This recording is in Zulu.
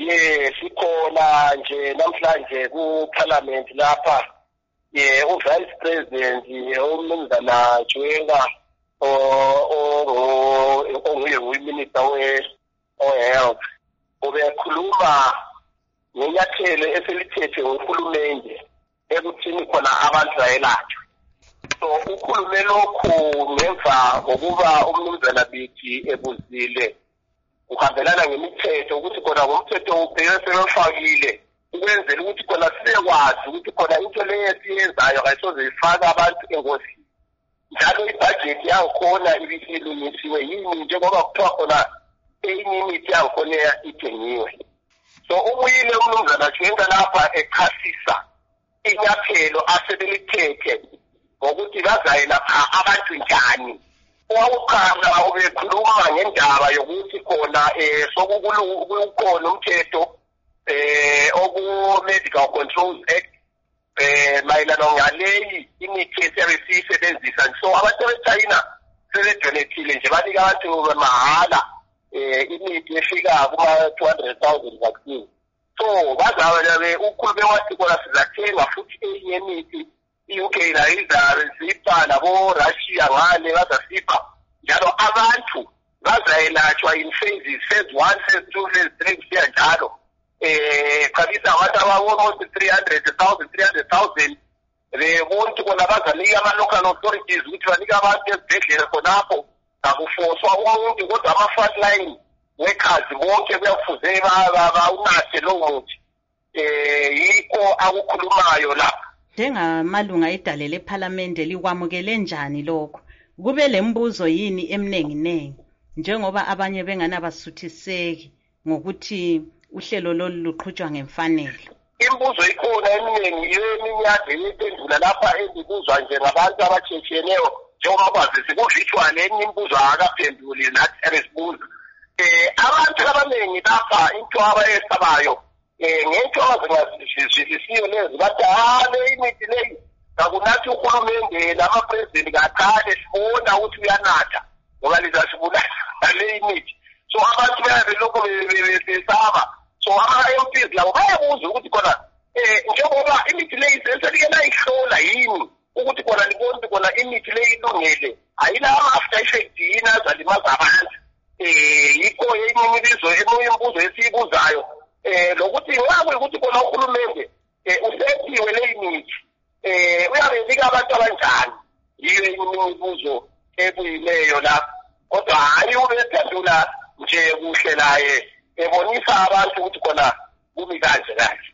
sikhona nje namhlanje ku-parliament lapha u-vice president umnumzana Chwenga onguye minister we-health ubekhuluma ngenyathelo eselithethe uhulumende ekuthini khona abantu bayelatshwe. So ukhulume lokhu ngemva ngokuba umnumzana Bithi ebuzile uhambelana ngemithetho ukuthi khona ngomthetho ubhekesefakile ukwenzela ukuthi khona sibekwazi ukuthi khona into leyo esiyenzayo kayisoze ifaka abantu engozini. Njalo ibudget yakhona ibisilungisiwe yini njengoba kuthiwa khona enye imithi yakhona ithengiwe. So ubuyile umnumzana Chwenga lapha echasisa inyathelo asebelithethe ngokuthi bazayelapha abantu njani. Owawuqala ubekhuluma ngendaba yokuthi khona sokukhona umthetho oku-Medical Controls Act mayelana ngaleyi imithi esiyisebenzisa. So abantu beChina sebedonethile nje banika abantu mahala imithi efika kuma-200,000 vaccine. So bazabe ukhulume wathi khona sizathenga futhi enye imithi i-UK izazipha nabo-Russia ngale bazasipha njalo abantu bazayelatshwa in phases, phase 1, phase 2, phase 3 kusiya njalo. Qabisa abantu aba-almost 300,000 bebonke bona bazanika ama-local authorities ukuthi banike abantu ezibhedlela khonapho akufoswa umuntu kodwa ama-frontline workers bonke kuyafuze bawunathe lowo muthi. Yikho akukhulumayo lapha. Njengamalunga edale lephalamende likwamukele njani lokho? Kube lembuzo yini eminingi njengoba abanye benganabasuthiseki ngokuthi uhlelo lolu luqhutshwa ngemfanelo? Imbuzo ikhona eminingi yeminyaka yiphendula lapha ezibuzwa nje ngabantu abatshetsheneyo njengoba kwazi sikuvisual enye imbuzo akaphenduli nathi eresibuza. Abantu abaningi lapha into abayesabayo ngento azingazizwisisiyo lezi bathi le imithi leyi akunathi uhulumende nama-president kakhale sibona ukuthi uyanatha ngoba lizasibulala le imithi. So abantu bayabe lokho besaba. So ama-MPs labo bayabuza ukuthi khona njengoba imithi leyi seselike layihlola yini ukuthi khona libona ukuthi khona imithi leyi ilungele ayila ama-after effect yini azalimaza abantu. Yikho enye imbuzo esiyibuzayo lokuthi ngabe ukuthi khona uhulumende usethiwe le imithi uyabenika abantu abanjani. Yiyo imibuzo ebuyileyo la kodwa hayi ubephendula nje kuhle naye ebonisa abantu ukuthi khona kumi kanje.